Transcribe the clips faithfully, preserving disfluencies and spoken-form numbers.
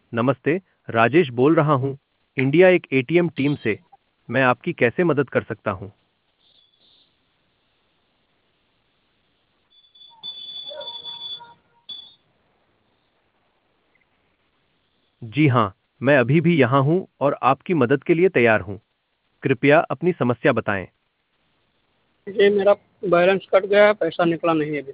नमस्ते, राजेश बोल रहा हूँ, इंडिया एक एटीएम टीम से। मैं आपकी कैसे मदद कर सकता हूँ? जी हाँ, मैं अभी भी यहाँ हूँ और आपकी मदद के लिए तैयार हूँ। कृपया अपनी समस्या बताएं। जी मेरा बैलेंस कट गया है, पैसा निकला नहीं है अभी तक।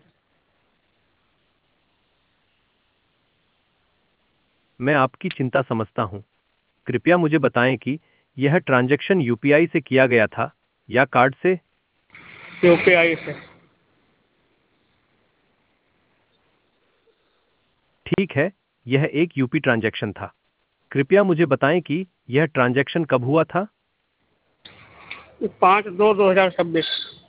मैं आपकी चिंता समझता हूँ। कृपया मुझे बताएं कि यह ट्रांजैक्शन यूपीआई से किया गया था या कार्ड से? यूपीआई से। ठीक है, यह एक यूपी ट्रांजैक्शन था। कृपया मुझे बताएं कि यह ट्रांजैक्शन कब हुआ था? पाँच दो दो हजार छब्बीस।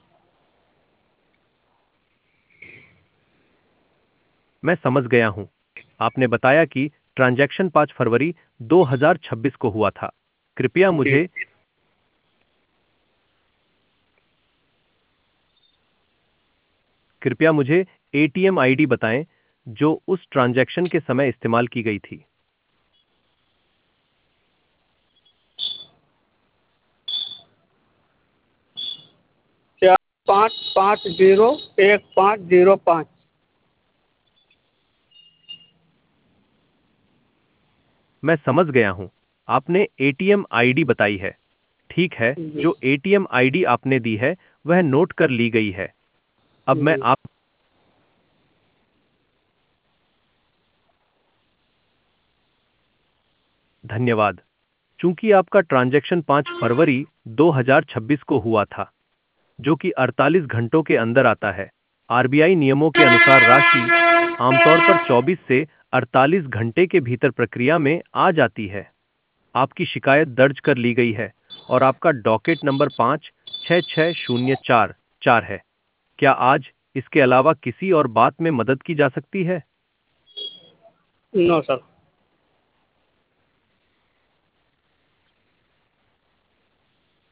मैं समझ गया हूँ। आपने बताया कि ट्रांजैक्शन पाँच फरवरी दो हज़ार छब्बीस को हुआ था। कृपया जी। मुझे कृपया मुझे एटीएम आईडी बताएं जो उस ट्रांजैक्शन के समय इस्तेमाल की गई थी। चार पाँच पाँच जीरो एक पाँच जीरो पाँच। मैं समझ गया हूँ। आपने एटीएम आईडी बताई है। ठीक है, जी। जो एटीएम आईडी आपने दी है वह नोट कर ली गई है। अब मैं जी। आप धन्यवाद। चूंकि आपका ट्रांजैक्शन पाँच फरवरी दो हज़ार छब्बीस को हुआ था, जो कि अड़तालीस घंटों के अंदर आता है, आरबीआई नियमों के अनुसार राशि आमतौर पर चौबीस से अड़तालीस घंटे के भीतर प्रक्रिया में आ जाती है। आपकी शिकायत दर्ज कर ली गई है और आपका डॉकेट नंबर पाँच छः छः शून्य चार चार है। क्या आज इसके अलावा किसी और बात में मदद की जा सकती है? No sir.